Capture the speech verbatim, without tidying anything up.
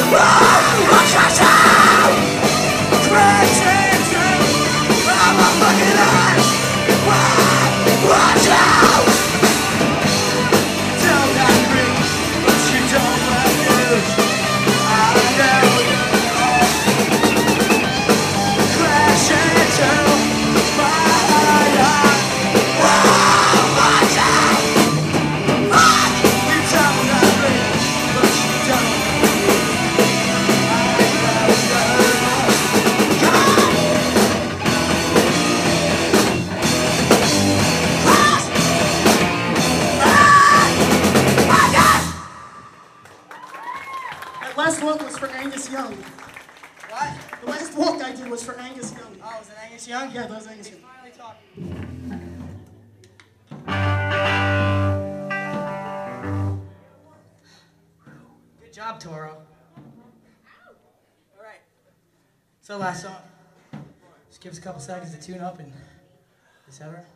Last walk was for Angus Young. What? The last walk I did was for Angus Young. Oh, was it Angus Young? Yeah, that was Angus Young. Finally talking. Good job, Toro. All right. So last song. Just give us a couple seconds to tune up and et cetera.